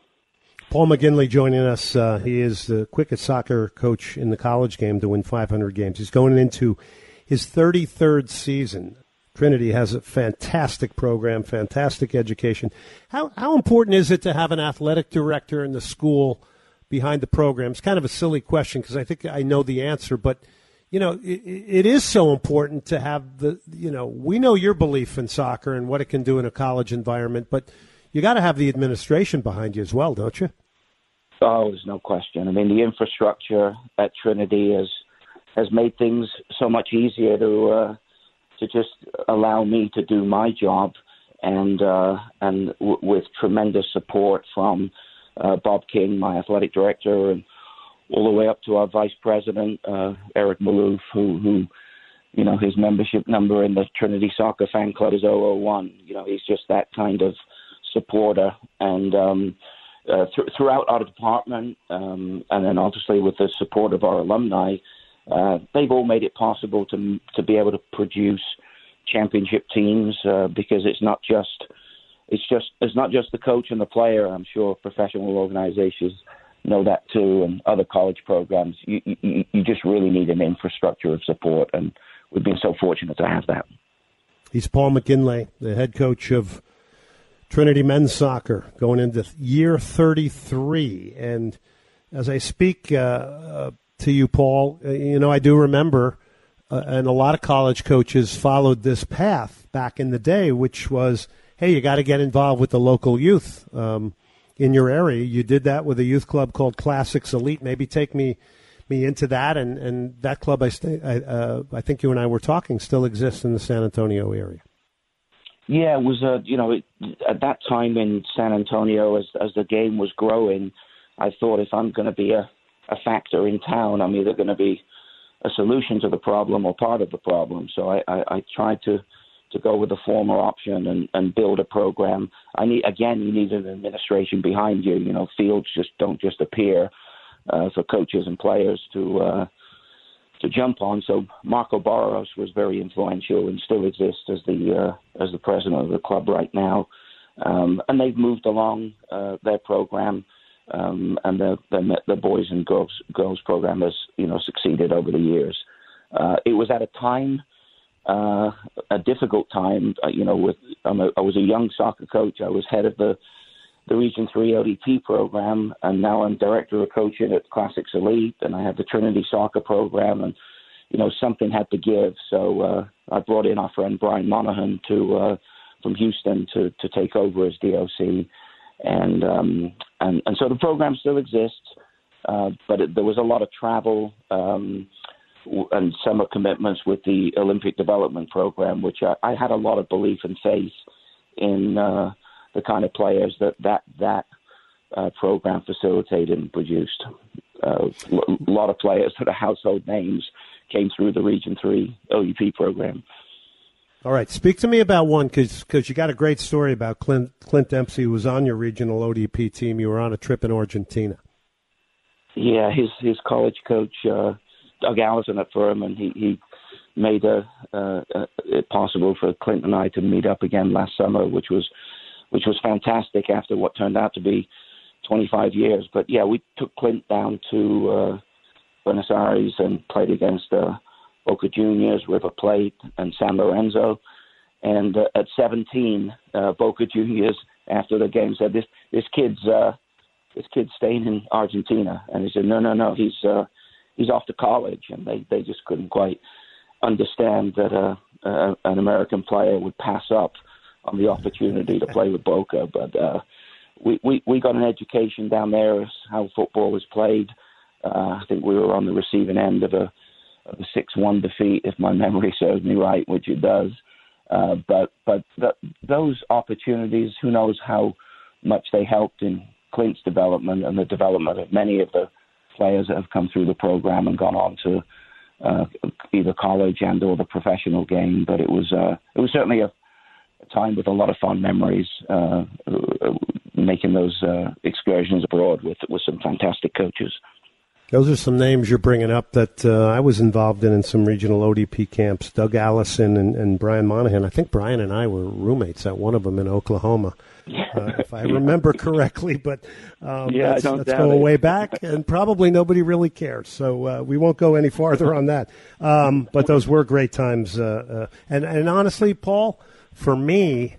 Paul McGinley joining us. Uh, he is the quickest soccer coach in the college game to win five hundred games. He's going into his thirty-third season. Trinity has a fantastic program, fantastic education. How how important is it to have an athletic director in the school behind the program? It's kind of a silly question because I think I know the answer, but you know, it, it is so important to have the, you know, we know your belief in soccer and what it can do in a college environment, but you got to have the administration behind you as well, don't you? Oh, there's no question. I mean, the infrastructure at Trinity has has made things so much easier to uh, to just allow me to do my job, and uh, and w- with tremendous support from uh, Bob King, my athletic director, and all the way up to our vice president, uh, Eric Malouf, who, who, you know, his membership number in the Trinity Soccer Fan Club is zero zero one. You know, he's just that kind of supporter. And um, uh, th- throughout our department, um, and then obviously with the support of our alumni, uh, they've all made it possible to to be able to produce championship teams uh, because it's not just it's just it's not just the coach and the player. I'm sure professional organizations know that too, and other college programs. You, you you just really need an infrastructure of support, and we've been so fortunate to have that. He's Paul McGinley, the head coach of Trinity Men's Soccer, going into year thirty-three. And as I speak uh, uh, to you, Paul, uh, you know, I do remember, uh, and a lot of college coaches followed this path back in the day, which was, hey, you got to get involved with the local youth. Um, in your area. You did that with a youth club called Classics Elite. Maybe take me me into that, and, and that club, I, st- I, uh, I think you and I were talking, still exists in the San Antonio area. Yeah, it was, uh, you know, it, at that time in San Antonio, as as the game was growing, I thought if I'm going to be a, a factor in town, I'm either going to be a solution to the problem or part of the problem. So I, I, I tried to to go with the former option and, and build a program. I need again, you need an administration behind you. You know, fields just don't just appear uh, for coaches and players to uh, to jump on. So Marco Barros was very influential and still exists as the uh, as the president of the club right now. Um, and they've moved along uh, their program, um, and the, the the boys and girls girls program has you know succeeded over the years. Uh, it was at a time. Uh, a difficult time, uh, you know, with um, a, I was a young soccer coach. I was head of the, the Region three O D T program, and now I'm director of coaching at Classics Elite, and I have the Trinity Soccer program, and, you know, something had to give. So uh, I brought in our friend Brian Monahan to uh, from Houston to, to take over as D O C, and, um, and, and so the program still exists, uh, but it, there was a lot of travel, um, and summer commitments with the Olympic Development Program, which I, I had a lot of belief and faith in uh, the kind of players that that, that uh, program facilitated and produced. Uh, a lot of players that are household names came through the Region three O D P program. All right, speak to me about one, because you got a great story about Clint, Clint Dempsey, who was on your regional O D P team. You were on a trip in Argentina. Yeah, his his college coach, uh, Doug Allison at Furman, he, he made a, uh, uh, it possible for Clint and I to meet up again last summer, which was which was fantastic after what turned out to be twenty-five years. But, yeah, we took Clint down to uh, Buenos Aires and played against uh, Boca Juniors, River Plate, and San Lorenzo. And uh, at seventeen, uh, Boca Juniors, after the game, said, this this kid's uh, this kid's staying in Argentina. And he said, no, no, no, he's uh, he's off to college. And they, they just couldn't quite understand that uh, uh, an American player would pass up on the opportunity to play with Boca. But uh, we, we, we got an education down there as how football is played. Uh, I think we were on the receiving end of a a six one defeat, if my memory serves me right, which it does. Uh, but but the, those opportunities, who knows how much they helped in Clint's development and the development of many of the players that have come through the program and gone on to uh, either college and or the professional game. But it was uh, it was certainly a, a time with a lot of fond memories, uh, making those uh, excursions abroad with with some fantastic coaches. Those are some names you're bringing up that uh, I was involved in in some regional O D P camps. Doug Allison and, and Brian Monahan. I think Brian and I were roommates at one of them in Oklahoma, uh, if I remember correctly. But um, yeah, that's, that's going way back, and probably nobody really cares. So uh, we won't go any farther on that. Um, but those were great times. Uh, uh, and, and honestly, Paul, for me,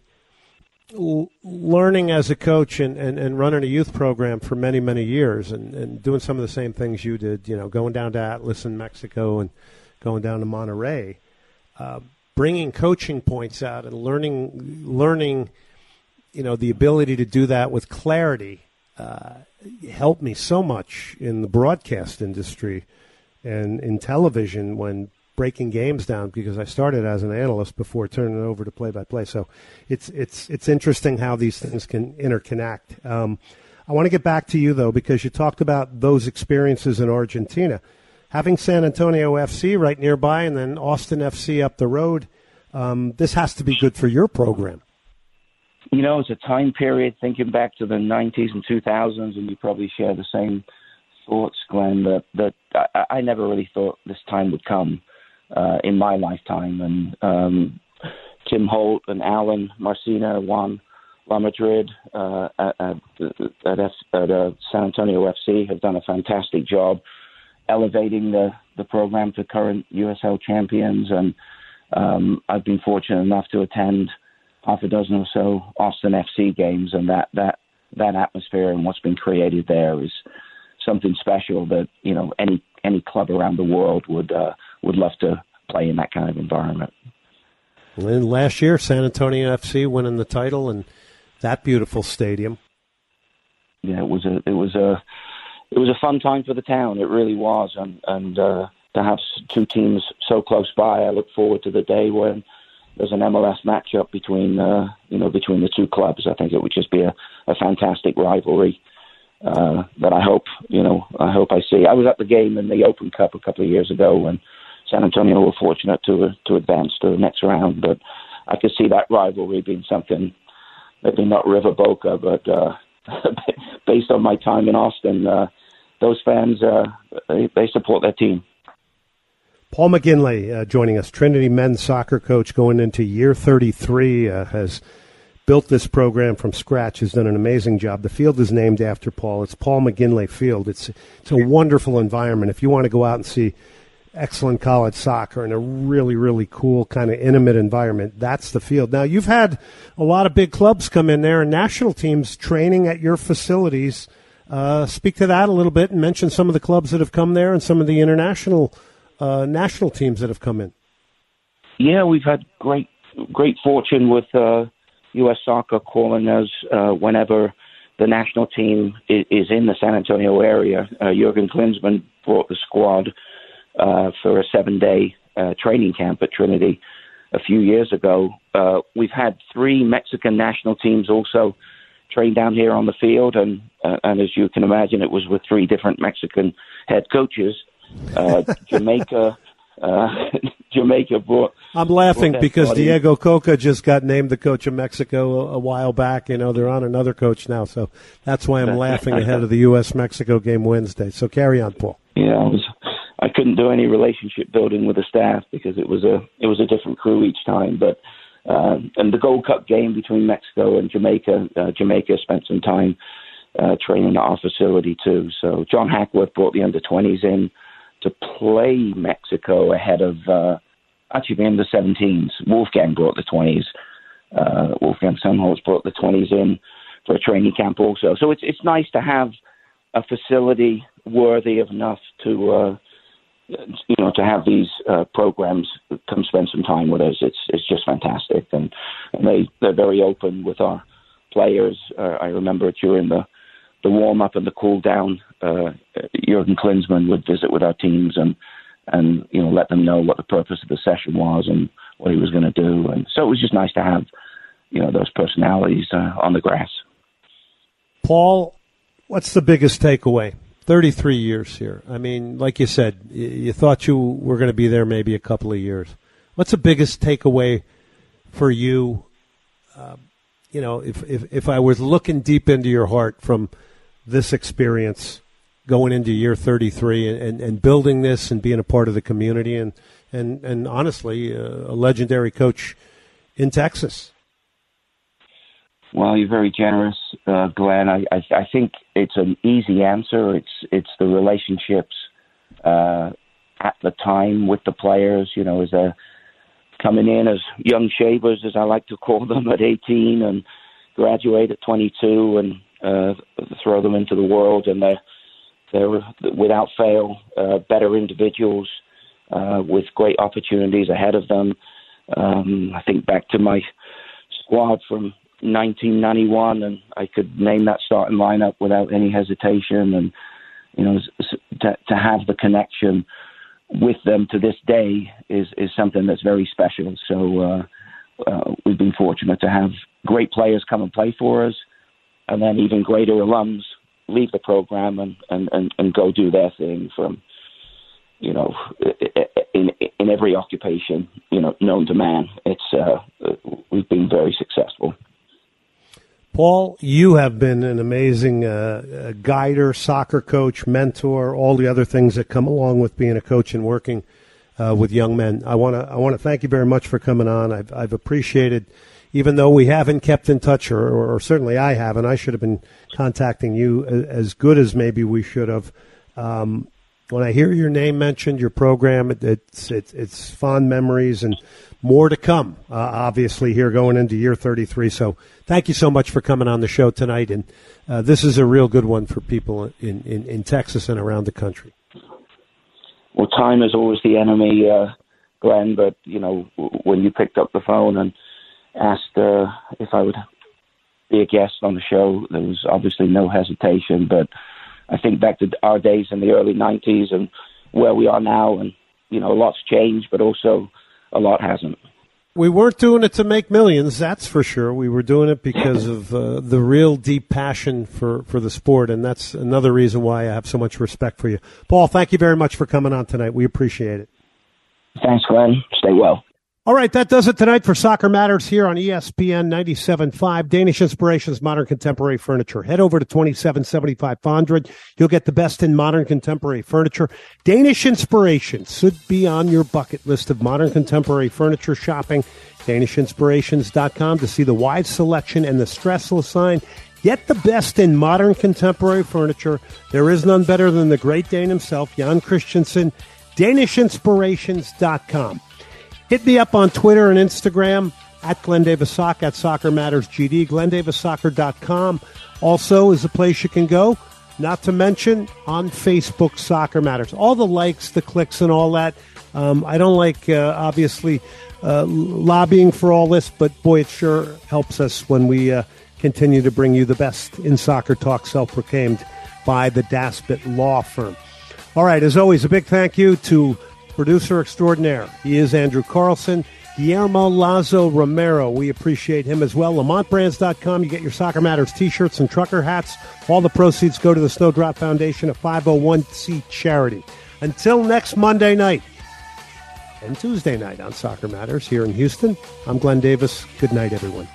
learning as a coach and, and, and running a youth program for many, many years and, and doing some of the same things you did, you know, going down to Atlas in Mexico and going down to Monterey, uh, bringing coaching points out and learning, learning, you know, the ability to do that with clarity uh, helped me so much in the broadcast industry and in television when breaking games down, because I started as an analyst before turning it over to play-by-play. So it's it's it's interesting how these things can interconnect. Um, I want to get back to you, though, because you talked about those experiences in Argentina. Having San Antonio F C right nearby and then Austin F C up the road, um, this has to be good for your program. You know, it's a time period, thinking back to the nineties and two thousands, and you probably share the same thoughts, Glenn, that, that I, I never really thought this time would come. Uh, in my lifetime, and um, Tim Holt and Alan Marcina, Juan La Madrid uh, at, at, at, F, at uh, San Antonio F C have done a fantastic job elevating the, the program to current U S L champions, and um, I've been fortunate enough to attend half a dozen or so Austin F C games, and that, that, that atmosphere and what's been created there is something special that, you know, any any club around the world would uh, would love to play in that kind of environment. And last year, San Antonio F C winning the title and that beautiful stadium. Yeah, it was a it was a it was a fun time for the town. It really was, and and uh, to have two teams so close by, I look forward to the day when there's an M L S matchup between uh, you know between the two clubs. I think it would just be a, a fantastic rivalry. Uh, that I hope, you know, I hope I see. I was at the game in the Open Cup a couple of years ago when San Antonio were fortunate to to advance to the next round, but I could see that rivalry being something, maybe not River Boca, but uh, based on my time in Austin, uh, those fans, uh, they, they support their team. Paul McGinley uh, joining us, Trinity men's soccer coach going into year thirty-three, uh, has built this program from scratch, has done an amazing job. The field is named after Paul. It's Paul McGinley Field. It's it's a wonderful environment. If you want to go out and see excellent college soccer in a really, really cool kind of intimate environment, that's the field. Now, you've had a lot of big clubs come in there and national teams training at your facilities. Uh, speak to that a little bit and mention some of the clubs that have come there and some of the international uh, national teams that have come in. Yeah, we've had great, great fortune with uh, U S Soccer calling us uh, whenever the national team is, is in the San Antonio area. Uh, Jurgen Klinsmann brought the squad uh, for a seven-day uh, training camp at Trinity a few years ago. Uh, we've had three Mexican national teams also train down here on the field, and uh, and as you can imagine, it was with three different Mexican head coaches. Uh, Jamaica, uh, Jamaica brought. I'm laughing brought because body. Diego Coca just got named the coach of Mexico a, a while back. You know, they're on another coach now, so that's why I'm laughing ahead of the U S Mexico game Wednesday. So carry on, Paul. Yeah, I was. I couldn't do any relationship building with the staff because it was a it was a different crew each time, but. Uh, and the Gold Cup game between Mexico and Jamaica, uh, Jamaica spent some time uh, training at our facility too. So John Hackworth brought the under twenties in to play Mexico ahead of uh, actually the under seventeens. Wolfgang brought the twenties. Uh, Wolfgang Sundholz brought the twenties in for a training camp also. So it's it's nice to have a facility worthy of enough to. Uh, you know, to have these uh, programs come spend some time with us, it's it's just fantastic. And, and they, they're very open with our players. Uh, I remember during the, the warm-up and the cool-down, uh, Jurgen Klinsmann would visit with our teams and, and, you know, let them know what the purpose of the session was and what he was going to do. And so it was just nice to have, you know, those personalities uh, on the grass. Paul, what's the biggest takeaway? thirty-three years here. I mean, like you said, you, you thought you were going to be there maybe a couple of years. What's the biggest takeaway for you? Uh, you know, if, if, if I was looking deep into your heart from this experience going into year thirty-three and, and, and building this and being a part of the community and, and, and honestly, uh, a legendary coach in Texas. Well, you're very generous, uh, Glenn. I, I, I think it's an easy answer. It's it's the relationships uh, at the time with the players. You know, as a coming in as young shavers, as I like to call them, at eighteen, and graduate at twenty-two, and uh, throw them into the world, and they're they're without fail uh, better individuals uh, with great opportunities ahead of them. Um, I think back to my squad from nineteen ninety-one, and I could name that starting lineup without any hesitation. And you know, to, to have the connection with them to this day is is something that's very special. So uh, uh, we've been fortunate to have great players come and play for us, and then even greater alums leave the program and and, and, and go do their thing from, you know, in in every occupation, you know, known to man. It's uh, we've been very successful. Paul, you have been an amazing uh, guider, soccer coach, mentor, all the other things that come along with being a coach and working uh, with young men. I want to I want to thank you very much for coming on. I've I've appreciated, even though we haven't kept in touch, or, or certainly I haven't. I should have been contacting you as good as maybe we should have. Um, when I hear your name mentioned, your program, it, it's it's it's fond memories and more to come, uh, obviously, here going into year thirty-three. So thank you so much for coming on the show tonight. And uh, this is a real good one for people in, in, in Texas and around the country. Well, time is always the enemy, uh, Glenn, but, you know, when you picked up the phone and asked uh, if I would be a guest on the show, there was obviously no hesitation. But I think back to our days in the early nineties and where we are now, and, you know, a lot's changed, but also a lot hasn't. We weren't doing it to make millions, that's for sure. We were doing it because of uh, the real deep passion for, for the sport, and that's another reason why I have so much respect for you. Paul, thank you very much for coming on tonight. We appreciate it. Thanks, Glenn. Stay well. All right, that does it tonight for Soccer Matters here on E S P N ninety-seven point five, Danish Inspirations, Modern Contemporary Furniture. Head over to twenty-seven seventy-five Fondren. You'll get the best in modern contemporary furniture. Danish Inspirations should be on your bucket list of modern contemporary furniture shopping. Danish Inspirations dot com to see the wide selection and the stressless line. Get the best in modern contemporary furniture. There is none better than the great Dane himself, Jan Christensen. Danish Inspirations dot com. Hit me up on Twitter and Instagram at Glenn Davis Soccer, at Soccer Matters G D. Glenn Davis Soccer dot com also is a place you can go. Not to mention on Facebook, Soccer Matters. All the likes, the clicks, and all that. Um, I don't like, uh, obviously, uh, lobbying for all this, but boy, it sure helps us when we uh, continue to bring you the best in soccer talk, self-proclaimed by the Daspit Law Firm. All right, as always, a big thank you to producer extraordinaire. He is Andrew Carlson. Guillermo Lazo Romero. We appreciate him as well. Lamont Brands dot com. You get your Soccer Matters t-shirts and trucker hats. All the proceeds go to the Snowdrop Foundation, a five oh one c charity. Until next Monday night and Tuesday night on Soccer Matters here in Houston, I'm Glenn Davis. Good night, everyone.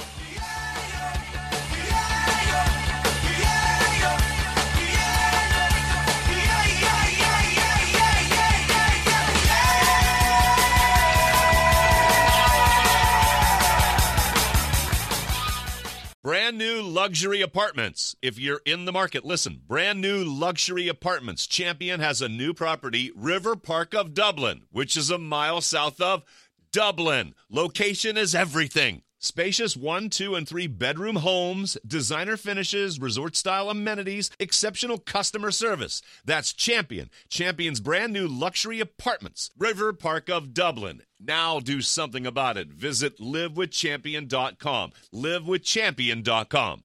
Brand new luxury apartments. If you're in the market, listen. Brand new luxury apartments. Champion has a new property, River Park of Dublin, which is a mile south of Dublin. Location is everything. Spacious one, two, and three bedroom homes, designer finishes, resort-style amenities, exceptional customer service. That's Champion. Champion's brand new luxury apartments, River Park of Dublin. Now do something about it. Visit live with champion dot com. live with champion dot com.